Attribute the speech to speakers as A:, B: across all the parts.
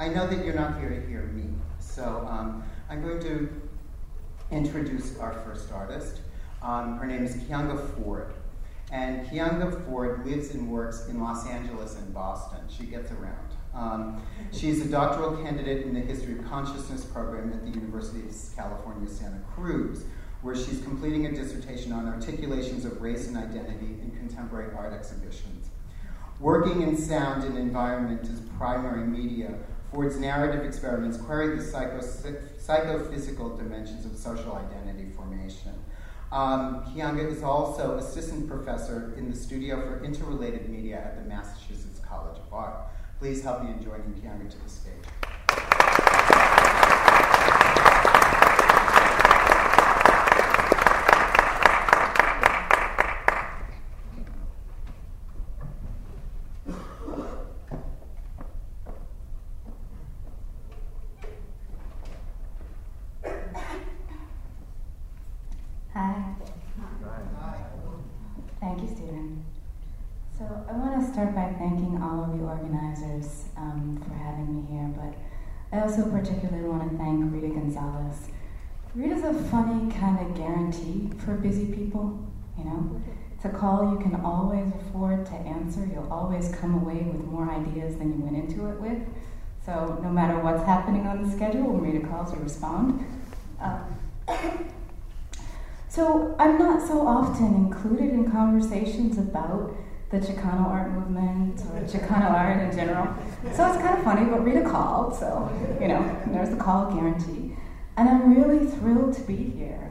A: I know that you're not here to hear me, so I'm going to introduce our first artist. Her name is Kianga Ford. And Kianga Ford lives and works in Los Angeles and Boston. She gets around. She's a doctoral candidate in the History of Consciousness program at the University of California, Santa Cruz, where she's completing a dissertation on articulations of race and identity in contemporary art exhibitions. Working in sound and environment as primary media, Ford's narrative experiments query the psychophysical dimensions of social identity formation. Kianga is also assistant professor in the Studio for Interrelated Media at the Massachusetts College of Art. Please help me in joining Kianga to the stage.
B: Thank you, Stephen. So I want to start by thanking all of you organizers for having me here, but I also particularly want to thank Rita Gonzalez. Rita's a funny kind of guarantee for busy people, you know? It's a call you can always afford to answer. You'll always come away with more ideas than you went into it with. So no matter what's happening on the schedule, when Rita calls, you respond. So I'm not so often included in conversations about the Chicano art movement or Chicano art in general. So it's kind of funny, but Rita called, so, you know, there's the call guarantee. And I'm really thrilled to be here,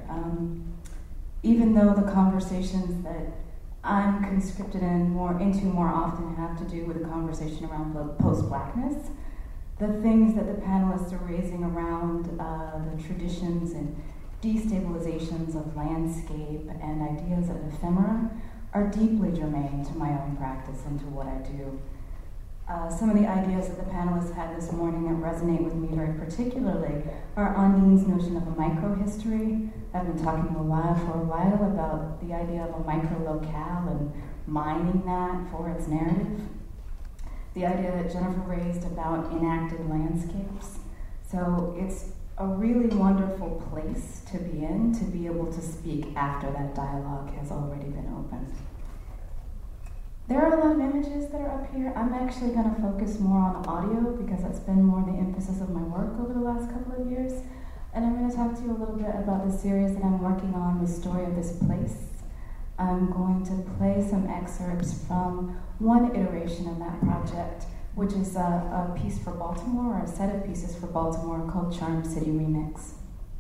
B: even though the conversations that I'm conscripted into more often have to do with the conversation around post-Blackness. The things that the panelists are raising around the traditions and destabilizations of landscape and ideas of ephemera are deeply germane to my own practice and to what I do. Some of the ideas that the panelists had this morning that resonate with me very particularly are Ondine's notion of a microhistory. I've been talking for a while about the idea of a micro-locale and mining that for its narrative. The idea that Jennifer raised about enacted landscapes. So it's a really wonderful place to be in, to be able to speak after that dialogue has already been opened. There are a lot of images that are up here. I'm actually going to focus more on audio because that's been more the emphasis of my work over the last couple of years. And I'm going to talk to you a little bit about the series that I'm working on, The Story of This Place. I'm going to play some excerpts from one iteration of that project, which is a piece for Baltimore, or a set of pieces for Baltimore called Charm City Remix.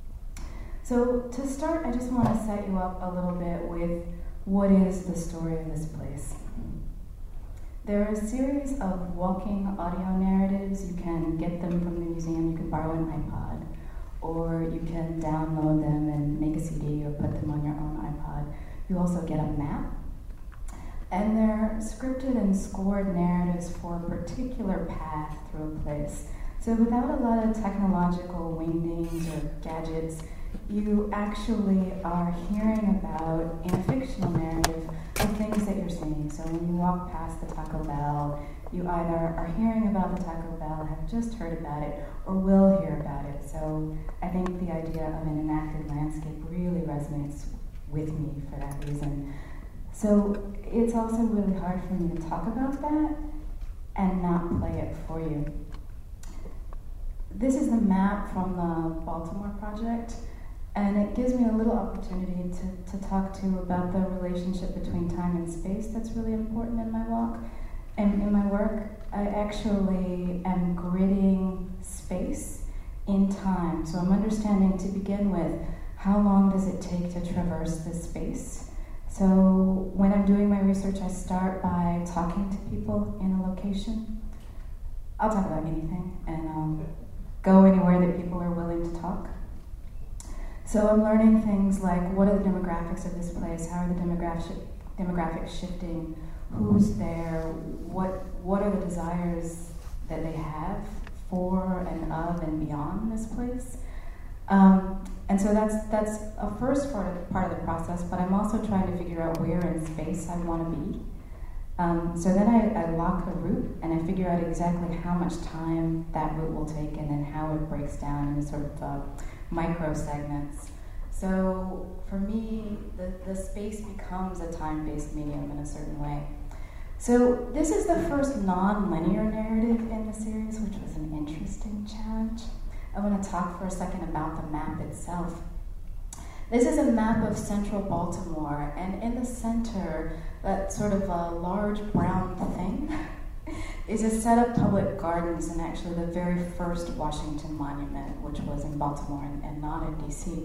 B: So to start, I just want to set you up a little bit with what is the story of this place. There are a series of walking audio narratives. You can get them from the museum, you can borrow an iPod, or you can download them and make a CD or put them on your own iPod. You also get a map. And they're scripted and scored narratives for a particular path through a place. So without a lot of technological wingdings or gadgets, you actually are hearing about, in a fictional narrative, the things that you're seeing. So when you walk past the Taco Bell, you either are hearing about the Taco Bell, have just heard about it, or will hear about it. So I think the idea of an enacted landscape really resonates with me for that reason. So it's also really hard for me to talk about that and not play it for you. This is the map from the Baltimore project, and it gives me a little opportunity to talk to you about the relationship between time and space that's really important in my walk and in my work. I actually am gridding space in time. So I'm understanding, to begin with, how long does it take to traverse this space? So when I'm doing my research, I start by talking to people in a location. I'll talk about anything, and I'll go anywhere that people are willing to talk. So I'm learning things like, what are the demographics of this place? How are the demographics shifting? Who's there? What are the desires that they have for and of and beyond this place? And so that's a first part of the process, but I'm also trying to figure out where in space I want to be. So then I lock the route and I figure out exactly how much time that route will take and then how it breaks down into sort of micro segments. So for me, the space becomes a time-based medium in a certain way. So this is the first non-linear narrative in the series, which was an interesting challenge. I want to talk for a second about the map itself. This is a map of central Baltimore, and in the center, that sort of a large brown thing is a set of public gardens, and actually the very first Washington Monument, which was in Baltimore and not in DC.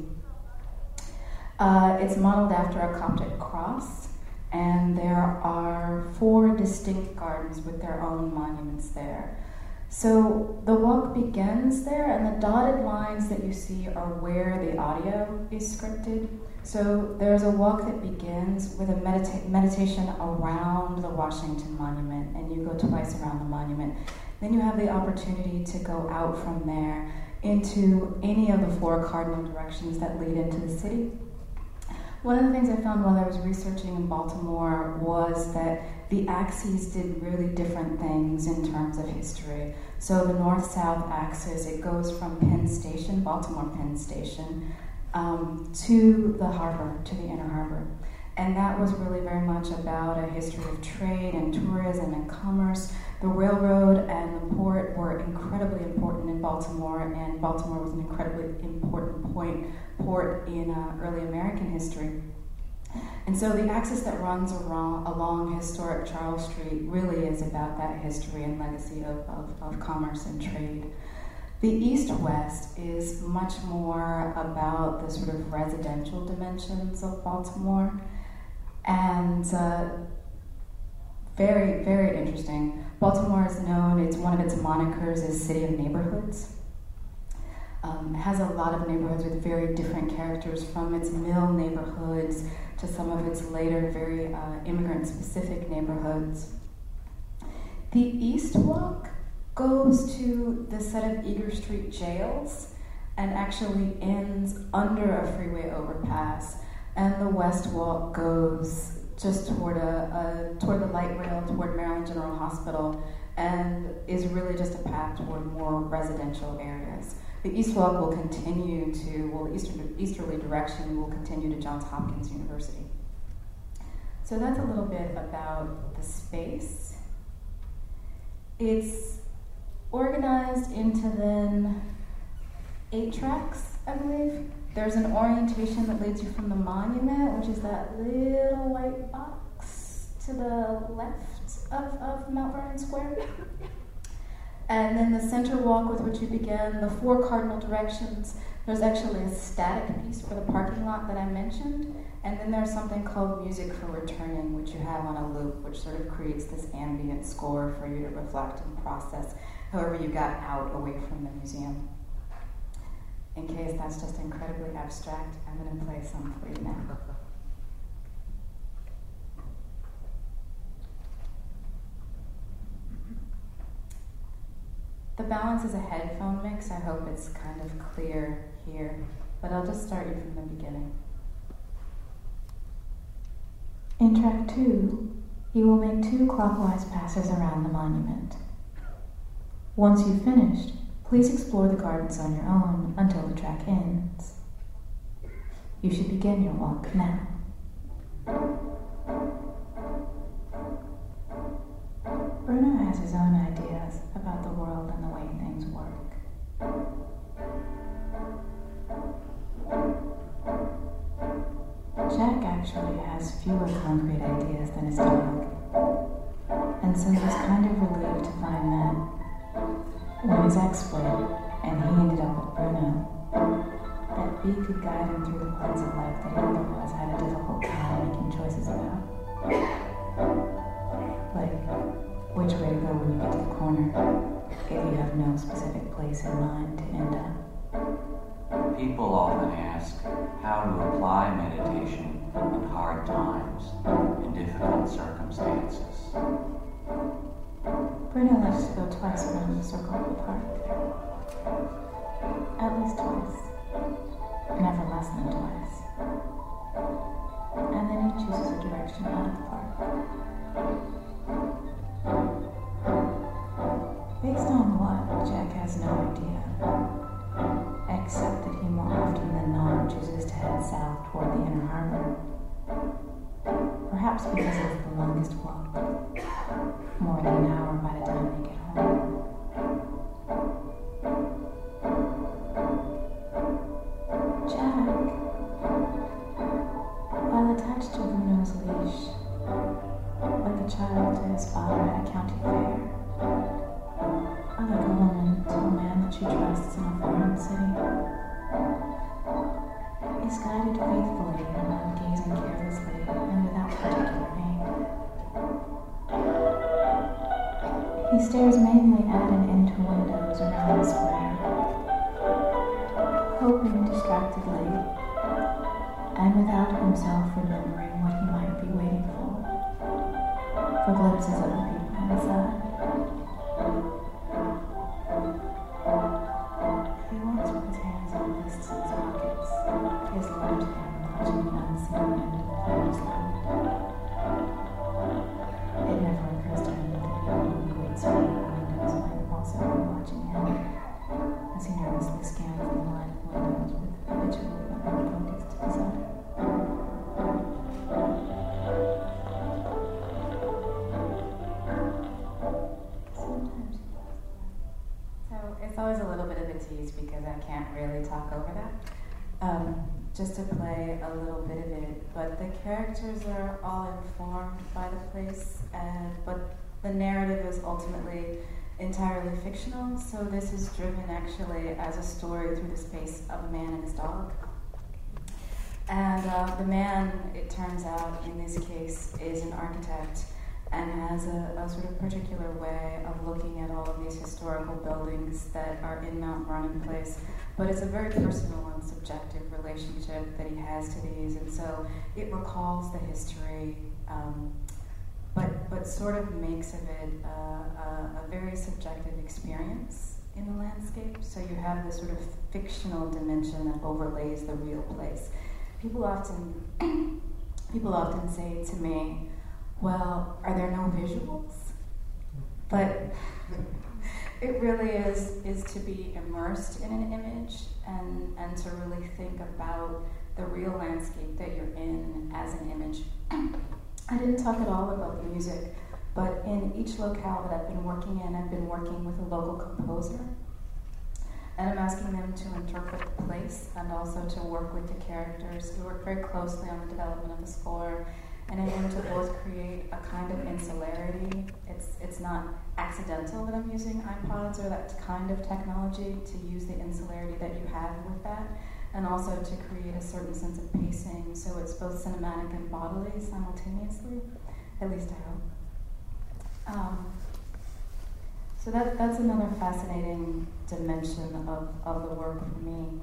B: It's modeled after a Coptic cross, and there are 4 distinct gardens with their own monuments there. So the walk begins there, and the dotted lines that you see are where the audio is scripted. So there's a walk that begins with a meditation around the Washington Monument, and you go twice around the monument. Then you have the opportunity to go out from there into any of the 4 cardinal directions that lead into the city. One of the things I found while I was researching in Baltimore was that the axes did really different things in terms of history. So the north-south axis, it goes from Penn Station, Baltimore Penn Station, to the harbor, to the inner harbor. And that was really very much about a history of trade and tourism and commerce. The railroad and the port were incredibly important in Baltimore, and Baltimore was an incredibly important port in early American history. And so the axis that runs along historic Charles Street really is about that history and legacy of commerce and trade. The east-west is much more about the sort of residential dimensions of Baltimore, and very, very interesting. Baltimore is known, it's one of its monikers is City of Neighborhoods. Has a lot of neighborhoods with very different characters, from its mill neighborhoods to some of its later very immigrant-specific neighborhoods. The East Walk goes to the set of Eager Street jails and actually ends under a freeway overpass. And the West Walk goes just toward the light rail, toward Maryland General Hospital, and is really just a path toward more residential areas. The East Walk will continue to, easterly direction will continue to Johns Hopkins University. So that's a little bit about the space. It's organized into then 8 tracks, I believe. There's an orientation that leads you from the monument, which is that little white box to the left of Mount Vernon Square. And then the center walk with which you begin, the 4 cardinal directions. There's actually a static piece for the parking lot that I mentioned. And then there's something called Music for Returning, which you have on a loop, which sort of creates this ambient score for you to reflect and process however you got out away from the museum. In case that's just incredibly abstract, I'm going to play some for you now. The balance is a headphone mix. I hope it's kind of clear here, but I'll just start you from the beginning. In track 2, you will make 2 clockwise passes around the monument. Once you've finished, please explore the gardens on your own until the track ends. You should begin your walk now. Bruno has his own ideas about the world and the way things work. Jack actually has fewer concrete ideas than his dog, and so he was kind of relieved to find that when his ex split and he ended up with Bruno, that B could guide him through the parts of life that he otherwise had a difficult time making choices about. Like which way to go when you get to the corner, if you have no specific place in mind to end up.
C: People often ask how to apply meditation in hard times, in difficult circumstances.
B: Bruno likes to go twice around the circle of the park. At least twice. Never less than twice. And then he chooses a direction out of the park. idea, except that he more often than not chooses to head south toward the inner harbor. Perhaps because it's the longest walk, more than an hour by the time they get home. Jack, while attached to Bruno's leash, like a child to his father at a county fair, or like a woman to a man that she trusts in a foreign city, is guided faithfully while gazing carelessly and without particular aim. He stares mainly at and into windows around the square, hoping distractedly, and without himself remembering what he might be waiting for glimpses of the people inside. He walks with his hands on lists and pockets, his left hand clutching the unseen end of the player's line. It never occurs to him that the people in great speed windows might also be watching him, as he nervously scans the line of windows with habitual but unfocused desire. It's always a little bit of a tease because I can't really talk over that. Just to play a little bit of it, but the characters are all informed by the place, but the narrative is ultimately entirely fictional, so this is driven actually as a story through the space of a man and his dog. And the man, it turns out, in this case, is an architect and has a sort of particular way of looking at all of these historical buildings that are in Mount Vernon Place. But it's a very personal and subjective relationship that he has to these, and so it recalls the history, but sort of makes of it a very subjective experience in the landscape. So you have this sort of fictional dimension that overlays the real place. People often say to me, well, are there no visuals? But it really is to be immersed in an image and to really think about the real landscape that you're in as an image. I didn't talk at all about the music, but in each locale that I've been working in, I've been working with a local composer. And I'm asking them to interpret the place and also to work with the characters. We work very closely on the development of the score, and I aim to both create a kind of insularity. It's not accidental that I'm using iPods or that kind of technology to use the insularity that you have with that, and also to create a certain sense of pacing, so it's both cinematic and bodily simultaneously, at least I hope. So that's another fascinating dimension of the work for me.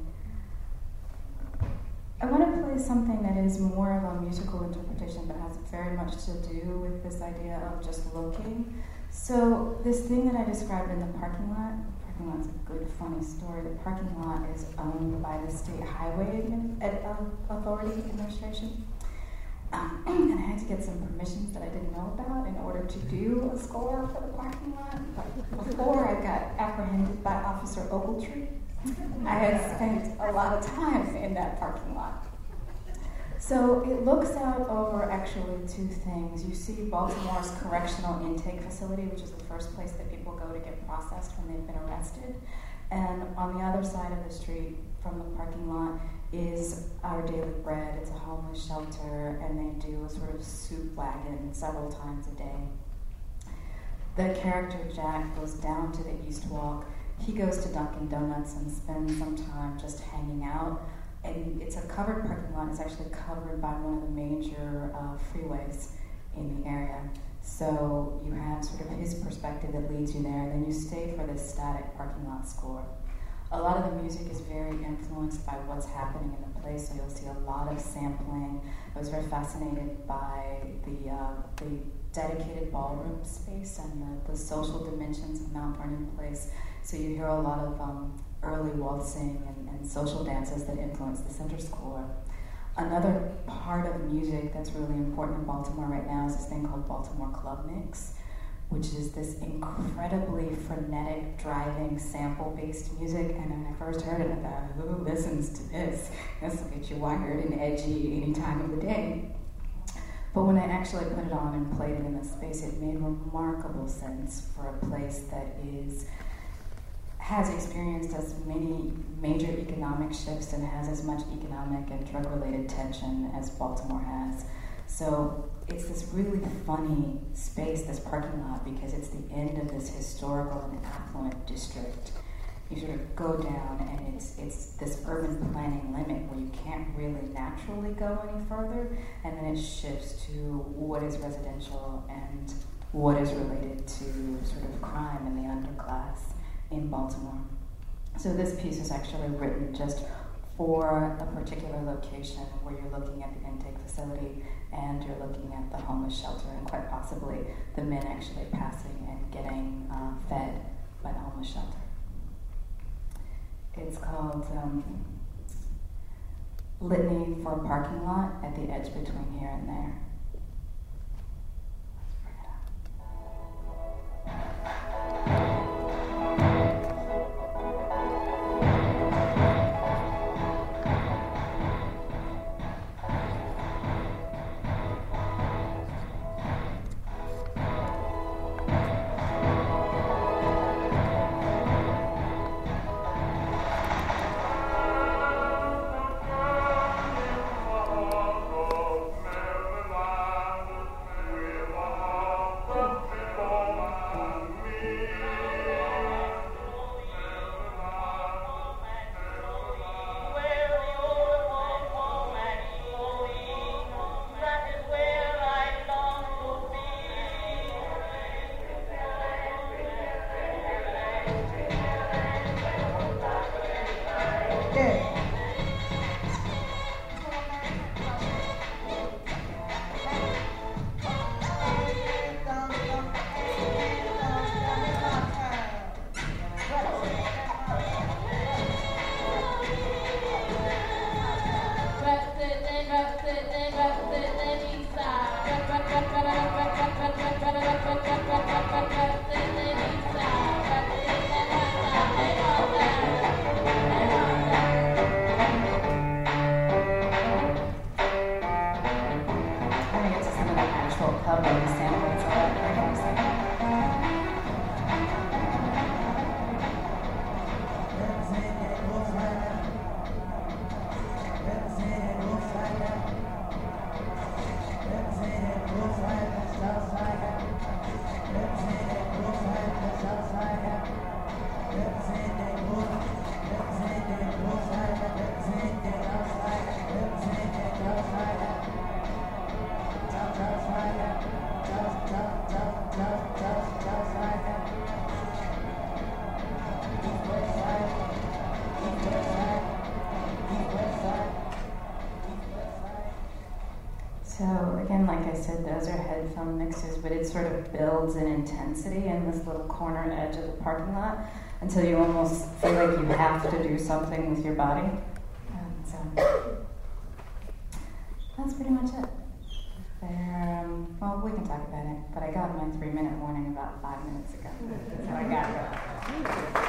B: I want to play something that is more of a musical interpretation but has very much to do with this idea of just looking. So this thing that I described in the parking lot's a good, funny story. The parking lot is owned by the State Highway Authority Administration. And I had to get some permissions that I didn't know about in order to do a score for the parking lot. But before I got apprehended by Officer Ogletree, I had spent a lot of time in that parking lot. So it looks out over actually two things. You see Baltimore's Correctional Intake Facility, which is the first place that people go to get processed when they've been arrested. And on the other side of the street from the parking lot is Our Daily Bread. It's a homeless shelter, and they do a sort of soup wagon several times a day. The character Jack goes down to the East Walk. He goes to Dunkin' Donuts and spends some time just hanging out. And it's a covered parking lot. It's actually covered by one of the major freeways in the area. So you have sort of his perspective that leads you there. Then you stay for this static parking lot score. A lot of the music is very influenced by what's happening in the place, so you'll see a lot of sampling. I was very fascinated by the dedicated ballroom space and the social dimensions of Mount Vernon Place. So you hear a lot of early waltzing and social dances that influence the center score. Another part of music that's really important in Baltimore right now is this thing called Baltimore Club Mix, which is this incredibly frenetic, driving, sample-based music. And when I first heard it, I thought, who listens to this? This will get you wired and edgy any time of the day. But when I actually put it on and played it in the space, it made remarkable sense for a place that has experienced as many major economic shifts and has as much economic and drug-related tension as Baltimore has. So it's this really funny space, this parking lot, because it's the end of this historical and affluent district. You sort of go down, and it's this urban planning limit where you can't really naturally go any further, and then it shifts to what is residential and what is related to sort of crime and the underclass in Baltimore. So this piece is actually written just for a particular location where you're looking at the intake facility and you're looking at the homeless shelter and quite possibly the men actually passing and getting fed by the homeless shelter. It's called Litany for a Parking Lot at the Edge Between Here and There. Let's bring it up. So again, like I said, those are headphone mixes, but it sort of builds in intensity in this little corner edge of the parking lot until you almost feel like you have to do something with your body. So that's pretty much it. Well, we can talk about it, but I got my 3-minute warning about 5 minutes ago, so I got it.